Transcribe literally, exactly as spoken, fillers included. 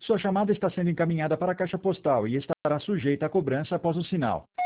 Sua chamada está sendo encaminhada para a caixa postal e estará sujeita a cobrança após o sinal.